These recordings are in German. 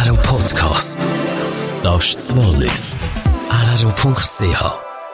RRO Podcast. Das ist das Wallis. RRO.ch.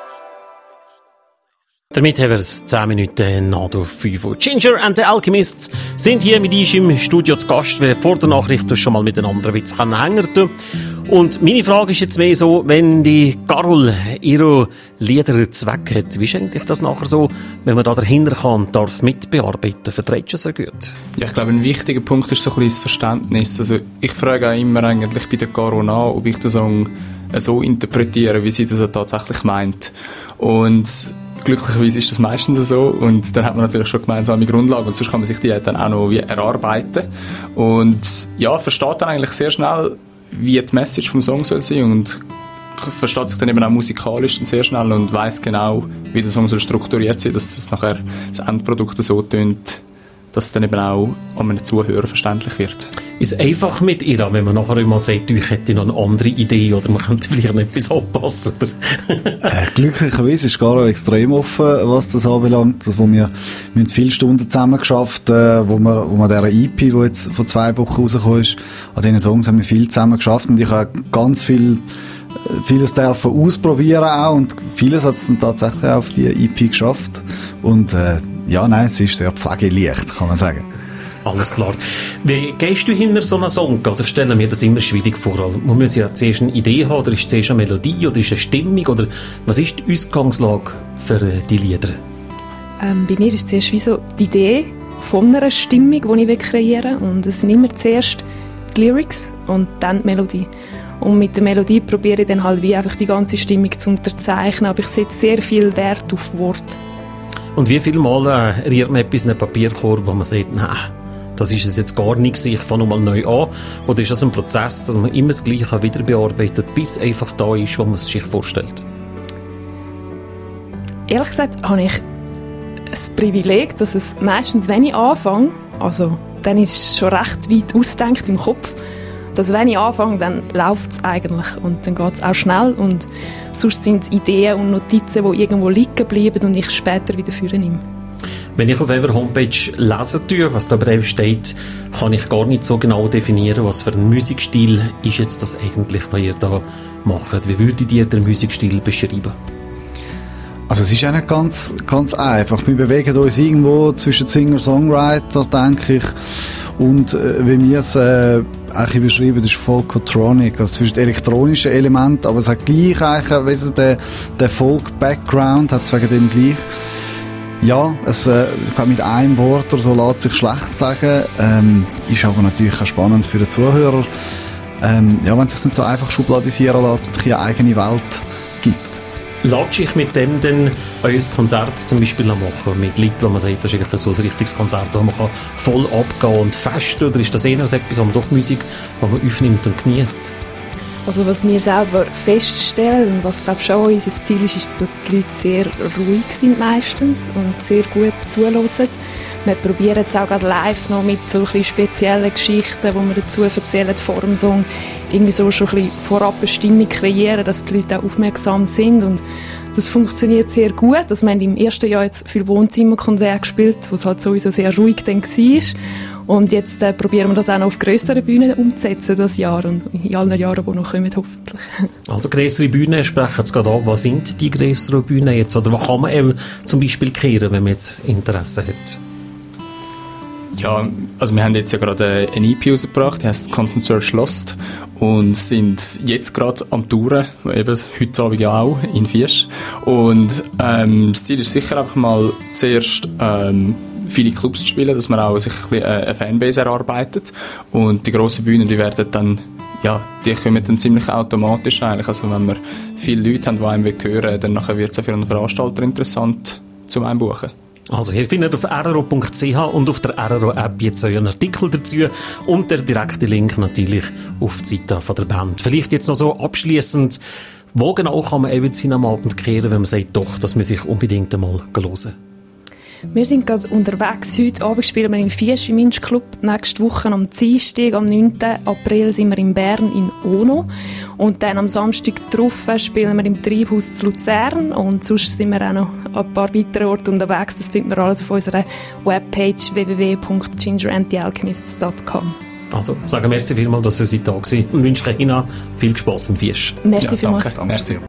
Damit haben wir es 10 Minuten nach 5 Uhr. Ginger and the Alchemists sind hier mit uns im Studio zu Gast, weil vor der Nachricht schon mal miteinander ein bisschen hängen tun. Und meine Frage ist jetzt mehr so, wenn die Carol ihre Lieder Zweck hat, wie ist eigentlich das nachher so, wenn man da dahinter kann und darf mitbearbeiten? Verträgt es so gut? Ja, ich glaube, ein wichtiger Punkt ist so ein bisschen das Verständnis. Also ich frage auch immer eigentlich bei der Carol nach, ob ich den Song so interpretiere, wie sie das tatsächlich meint. Und glücklicherweise ist das meistens so und dann hat man natürlich schon gemeinsame Grundlagen und sonst kann man sich die dann auch noch wie erarbeiten und ja, versteht dann eigentlich sehr schnell, wie die Message vom Song soll sein und versteht sich dann eben auch musikalisch dann sehr schnell und weiss genau, wie der Song soll strukturiert sein, dass das nachher das Endprodukt so tönt, dass es dann eben auch an einem Zuhörer verständlich wird. Ist es einfach mit ihr, wenn man nachher immer sagt, ich hätte noch eine andere Idee oder man könnte vielleicht noch etwas anpassen? Glücklicherweise ist Caro extrem offen, was das anbelangt. Also, wir haben viele Stunden zusammen geschafft, wo wir dieser EP, die jetzt vor 2 Wochen rausgekommen ist, an diesen Songs haben wir viel zusammen geschafft und ich habe ganz vieles dürfen ausprobieren auch und vieles hat es dann tatsächlich auch auf die EP geschafft und es ist sehr pflegeleicht, kann man sagen. Alles klar. Wie gehst du hinter so einen Song? Also ich stelle mir das immer schwierig vor. Man muss ja zuerst eine Idee haben, oder ist es zuerst eine Melodie, oder ist es eine Stimmung, oder was ist die Ausgangslage für die Lieder? Bei mir ist es zuerst wie so die Idee von einer Stimmung, die ich kreieren will. Und es sind immer zuerst die Lyrics und dann die Melodie. Und mit der Melodie probiere ich dann halt wie einfach die ganze Stimmung zu unterzeichnen, aber ich setze sehr viel Wert auf Wort. Und wie viele Mal rührt man etwas in einen Papierkorb, wo man sagt, nein, das ist es jetzt gar nicht, ich fange nochmal neu an? Oder ist das ein Prozess, dass man immer das Gleiche wieder bearbeitet, bis einfach da ist, wo man es sich vorstellt? Ehrlich gesagt habe ich das Privileg, dass es meistens, wenn ich anfange, also dann ist es schon recht weit ausgedacht im Kopf, dass wenn ich anfange, dann läuft es eigentlich und dann geht es auch schnell und sonst sind es Ideen und Notizen, die irgendwo liegen bleiben und ich später wieder vornehme. Wenn ich auf eurer Homepage lesen tue, was da drauf steht, kann ich gar nicht so genau definieren, was für ein Musikstil ist jetzt das eigentlich, was ihr da macht. Wie würdet ihr den Musikstil beschreiben? Also es ist auch nicht ganz einfach. Wir bewegen uns irgendwo zwischen Singer-Songwriter, denke ich, und wie wir es eigentlich beschreiben, das ist Folkotronic, also zwischen elektronischen Elementen, aber es hat gleich eigentlich, so der Folk-Background hat es wegen dem gleich. Ja, ich glaube, mit einem Wort oder so lässt sich schlecht sagen, ist aber natürlich auch spannend für den Zuhörer, wenn es sich nicht so einfach schubladisieren lässt und eine eigene Welt gibt. Lässt sich mit dem dann euer Konzert zum Beispiel machen, mit Leuten, wo man sagt, das ist eigentlich so ein richtiges Konzert, wo man voll abgehen und festen, oder ist das eher etwas, wo man doch Musik, die man aufnimmt und genießt? Also was wir selber feststellen und was glaube ich schon unser Ziel ist, dass die Leute sehr ruhig sind meistens und sehr gut zuhören. Wir probieren es auch gerade live noch mit so ein bisschen speziellen Geschichten, die wir dazu erzählen vor dem Song, irgendwie so schon ein bisschen vorab eine Stimmung kreieren, dass die Leute auch aufmerksam sind und das funktioniert sehr gut. Also wir haben im ersten Jahr jetzt viel Wohnzimmerkonzerte gespielt, wo es halt sowieso sehr ruhig dann war. Und jetzt probieren wir das auch noch auf grösseren Bühnen umzusetzen, das Jahr und in allen Jahren, die noch kommen, hoffentlich. Also grössere Bühnen, sprechen Sie gerade an. Was sind die grösseren Bühnen jetzt? Oder was kann man eben zum Beispiel kehren, wenn man jetzt Interesse hat? Ja, also wir haben jetzt ja gerade eine EP rausgebracht, die heisst Constant Search Lost und sind jetzt gerade am Touren, eben heute Abend ja auch, in Viersch. Und das Ziel ist sicher einfach mal zuerst viele Clubs zu spielen, dass man auch sich ein bisschen eine Fanbase erarbeitet und die grossen Bühnen, die werden dann, ja, die kommen dann ziemlich automatisch eigentlich, also wenn wir viele Leute haben, die einem hören, dann nachher wird es auch für einen Veranstalter interessant zum Einbuchen. Also ihr findet auf rro.ch und auf der RRO-App jetzt euren Artikel dazu und der direkte Link natürlich auf die Seite von der Band. Vielleicht jetzt noch so abschliessend, wo genau kann man eben hin am Abend kehren, wenn man sagt, doch, das muss ich unbedingt einmal hören? Wir sind gerade unterwegs. Heute Abend spielen wir in Viersch im Minch Club. Nächste Woche am Dienstag, am 9. April, sind wir in Bern in Ono. Und dann am Samstag drauf spielen wir im Treibhaus zu Luzern. Und sonst sind wir auch noch an ein paar weiteren Orten unterwegs. Das findet man alles auf unserer Webpage www.gingerandthealchemists.com. Also, sagen merci vielmals, dass ihr seid da gewesen und wünsche Ihnen viel Spass im Fisch. Merci vielmals. Danke. Merci.